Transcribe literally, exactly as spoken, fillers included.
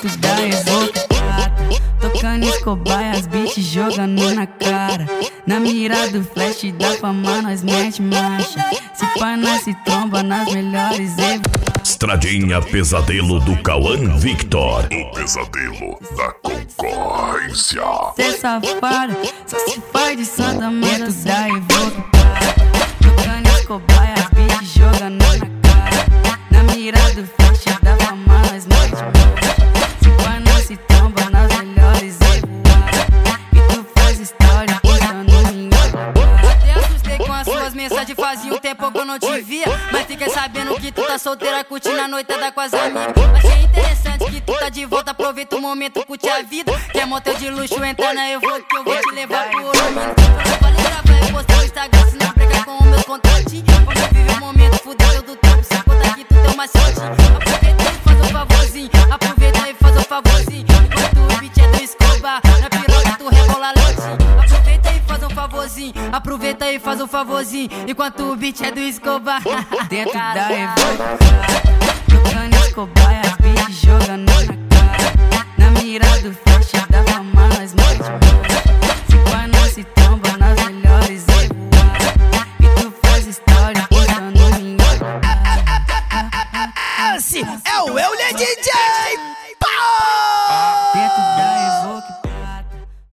dentro da evocada, tocando Escobar e as beats jogando na cara. Na mira do flash da fama nós mete marcha, se pá nós se tromba nas melhores eventos. Estradinha Pesadelo do Cauã Victor, o pesadelo da concorrência. Cê safado, só se faz de santa dentro da evocada, tocando Escobar e as beats jogando na cara. Na mira do flash da fama nós mete marcha, se pá nós se tromba nas melhores eventos. E tu faz história postando minha cara. Até assustei com as suas mensagens, fazia um tempo que eu não te via. Mas fiquei sabendo que tu tá solteira, curtindo a noitada com as amigas. Achei interessante que tu tá de volta, aproveita o momento, curte a vida. Quer motel de luxo, entra na Evoque que eu vou te levar pro Oromino. Só falei gravar e postar no Instagram, se não pregar com o meu contatinho. Vamos viver o momento, fudeu do tempo, se conta que tu tem uma sortinho. Aproveita e faz um favorzinho, aproveita e faz um favorzinho. Enquanto o beat é do Escobar, na piroca tu rebola lentinho. Aproveita e faz um favorzinho, aproveita e faz um favorzinho. Enquanto o beat é do Escobar. Dentro da evocada, tocando Escobar e as beats jogando na cara. Na mira do flash da fama nós mete marcha, se pá nós se tromba nas melhores eventos. E tu faz história postando minha cara. Esse é o Euler D J.